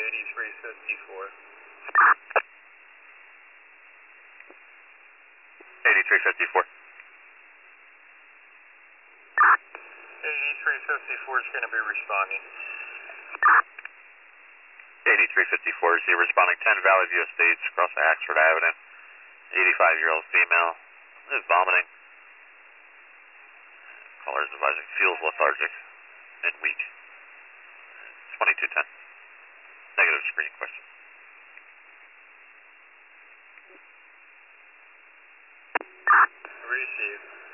8354. 8354. 8354 is going to be responding. 8354 is here responding 10 Valley View Estates across Axford Avenue. 85-year-old female is vomiting. Caller is advising feels lethargic and weak. 2210. Negative screening question. Received.